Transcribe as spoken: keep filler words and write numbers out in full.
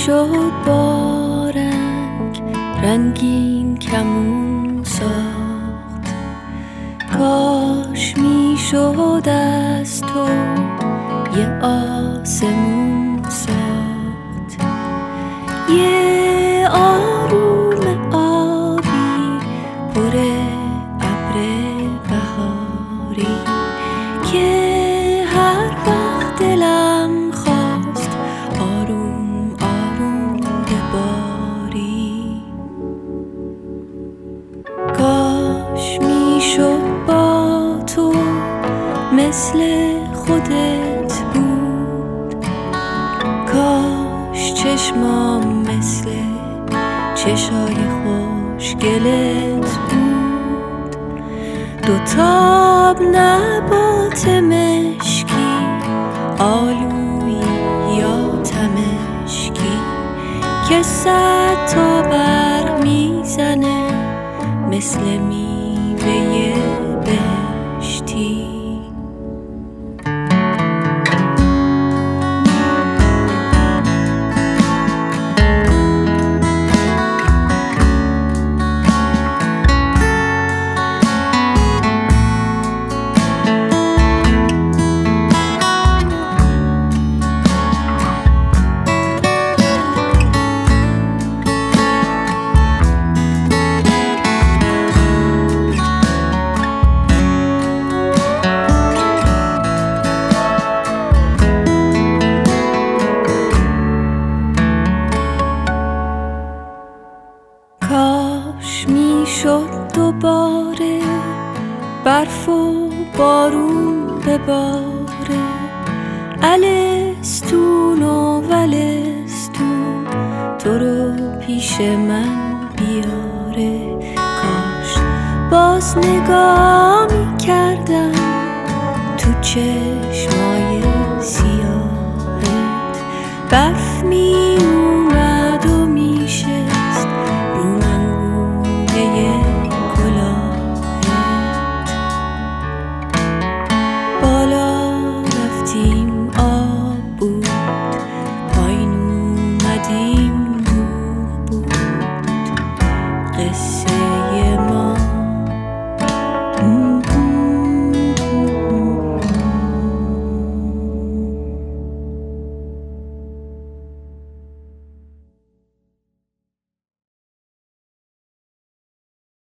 شد با رنگ رنگین کمون ساخت. کاش می شد از تو یه آسمون ساخت، یه آروم آبی پر ابر بهاری که هر وقت دلم خواست آروم آروم بباری. کاش می شد با تو مثل خودت بود، کاش چشمام مثل چشای خوشگلت بود. دوتاب نبات مشکی، آلویی یا تمشکی که صد تا برق میزنه مثل میوه بهشتی. کاش می شد دوباره برف و بارون بباره، الستون و ولستون تو رو پیش من بیاره. کاش باز نگاه می کردم تو چشمای سیاهت، برف می